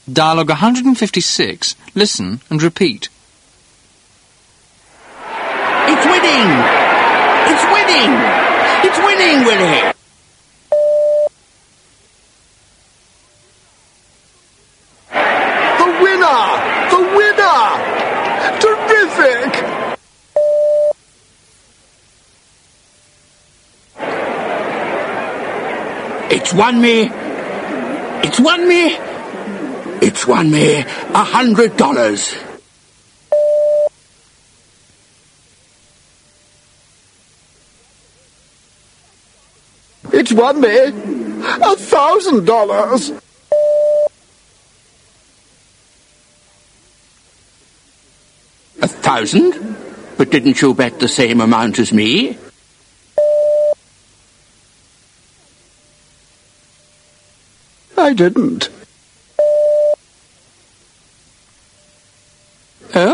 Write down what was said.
Dialogue 156. Listen and repeat. It's winning! It's winning! It's winning, Willie! The winner! The winner! Terrific! It's won me! It's won me! It's won me $100. It's won me $1,000. $1,000? But didn't you bet the same amount as me? I didn't. Oh?